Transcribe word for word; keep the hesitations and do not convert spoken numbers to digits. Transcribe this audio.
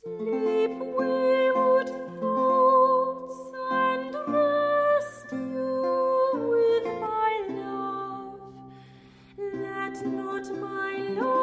Sleep, wayward thoughts, and rest you with my love. Let not my love